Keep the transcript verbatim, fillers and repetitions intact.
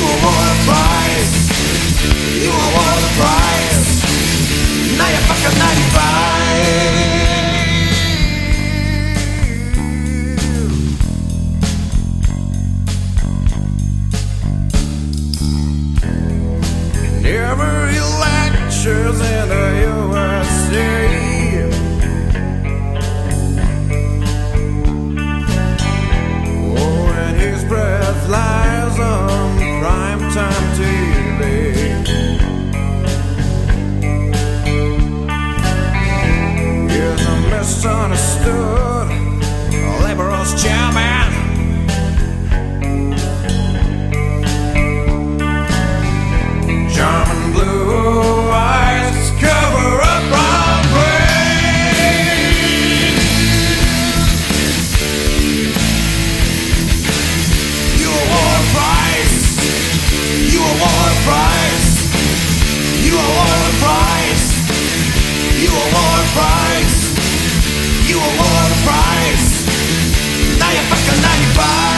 award a prize. You award a prize. Now you're fucking ninety-five. Every lectures in the U S A. Oh, and his breath lies on primetime T V. He's a misunderstood liberals chairman. German blue eyes cover up my brain. You award a prize. You award a prize. You award a prize. You award a prize. You award a prize. Now you're fucking ninety-five.